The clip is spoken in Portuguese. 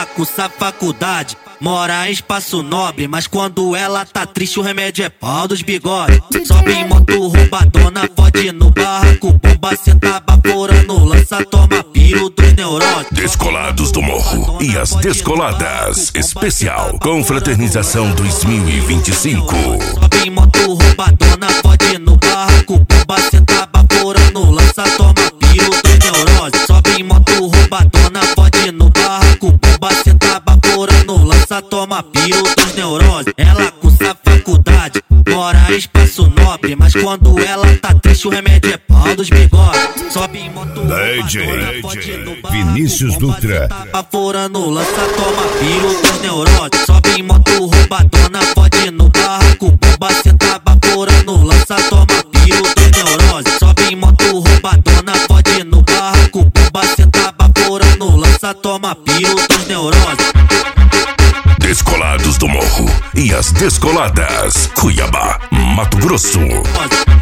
Ela cursa faculdade, mora em Espaço Nobre, mas quando ela tá triste o remédio é pau dos bigodes. Sobe em moto roubadona, fode no barraco, bomba, senta baforando, lança, toma piro dos neuróticos. Descolados do Morro e as Descoladas, especial Confraternização 2025. Sobe em moto roubadona, fode no barraco, bomba, senta baforando, lança, toma piro dos neuroses. Sobe em moto roubadona, fode no barraco, bomba, senta baforando, lança, toma piro dos neuroses. Ela cursa faculdade, mora em Espaço Nobre, mas quando ela tá triste o remédio é pau dos bigodes. Sobe em moto roubadona, fode no barraco, Vinícius Dutra, baforando, lança, toma piro dos neuroses. Sobe em moto roubadona, fode no barraco, bomba, senta baforando, lança, toma piro dos neuroses. Sobe em moto roubadona, fode no barraco, bomba, senta baforando, lança, toma piro dos neuroses. Descolados do Morro e as Descoladas, Cuiabá, Mato Grosso.